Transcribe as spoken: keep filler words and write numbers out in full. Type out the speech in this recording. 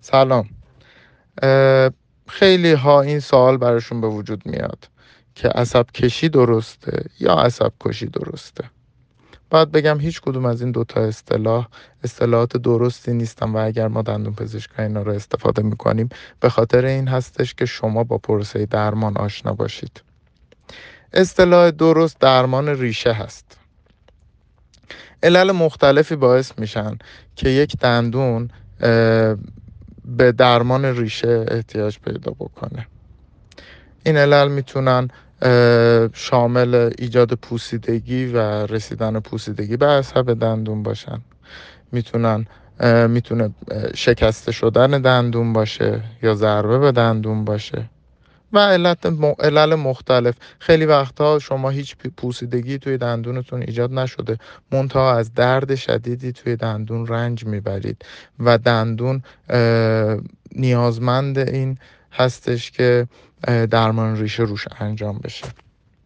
سلام. اه، خیلی ها این سوال براشون به وجود میاد که عصب کشی درسته یا عصب کشی درسته. باید بگم هیچ کدوم از این دوتا اصطلاح اصطلاحات درستی نیستن و اگر ما دندون پزشکا اینا رو استفاده میکنیم به خاطر این هستش که شما با پروسه درمان آشنا باشید. اصطلاح درست درمان ریشه هست. علل مختلفی باعث میشن که یک دندون اه، به درمان ریشه احتیاج پیدا بکنه. این علل میتونن شامل ایجاد پوسیدگی و رسیدن پوسیدگی به عصب دندون باشن. میتونن میتونه شکسته شدن دندون باشه یا ضربه به دندون باشه و علت م... علل مختلف. خیلی وقتها شما هیچ پوسیدگی توی دندونتون ایجاد نشده، منتها از درد شدیدی توی دندون رنج میبرید و دندون نیازمند این هستش که درمان ریشه روش انجام بشه.